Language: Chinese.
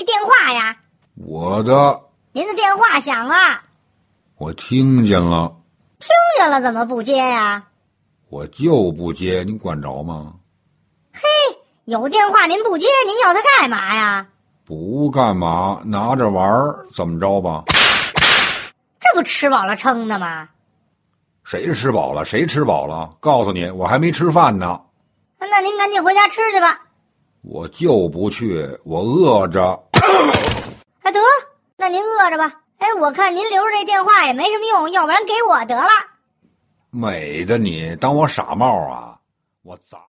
谁电话呀？ 我的。 您的电话响了。 我听见了。 听见了怎么不接呀？ 我就不接，您管着吗？ 嘿，有电话您不接，您要它干嘛呀？ 不干嘛，拿着玩儿，怎么着吧？ 这不吃饱了撑的吗？ 谁吃饱了？谁吃饱了？告诉你，我还没吃饭呢。 那您赶紧回家吃去吧。 我就不去，我饿着。 得，那您饿着吧。我看您留着这电话也没什么用，要不然给我得了。 美的你，当我傻帽啊？我咋？